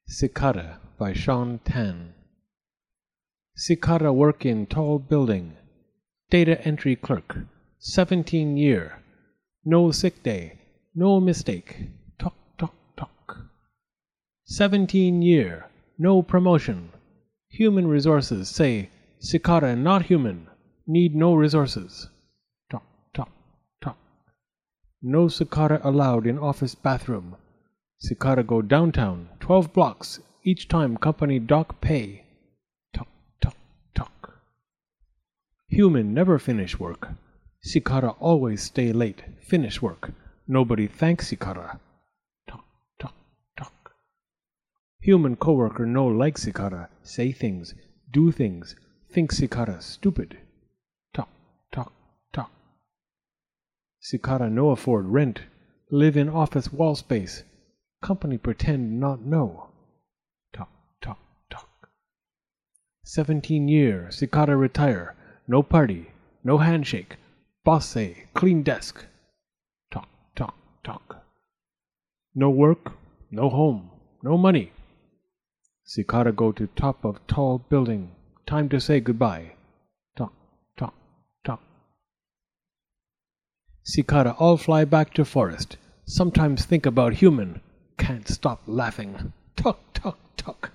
Cicada by Sean Tan. Cicada work in tall building. Data entry clerk. 17 year. No sick day. No mistake. Talk, talk, talk. 17 year. No promotion. Human resources say Cicada not human. Need no resources. Talk, talk, talk. No Cicada allowed in office bathroom. Cicada go downtown, 12 blocks, each time company dock pay. Talk, talk, talk. Human never finish work. Cicada always stay late, finish work. Nobody thanks Cicada. Talk, talk, talk. Human coworker no like Cicada, say things, do things, think Cicada stupid. Talk, talk, talk. Cicada no afford rent, live in office wall space. Company pretend not know. Talk, talk, talk. 17 year, Cicada retire. No party, no handshake. Boss say, clean desk. Talk, talk, talk. No work, no home, no money. Cicada go to top of tall building. Time to say goodbye. Talk, talk, talk. Cicada all fly back to forest. Sometimes think about human. Can't stop laughing. Talk, talk, talk.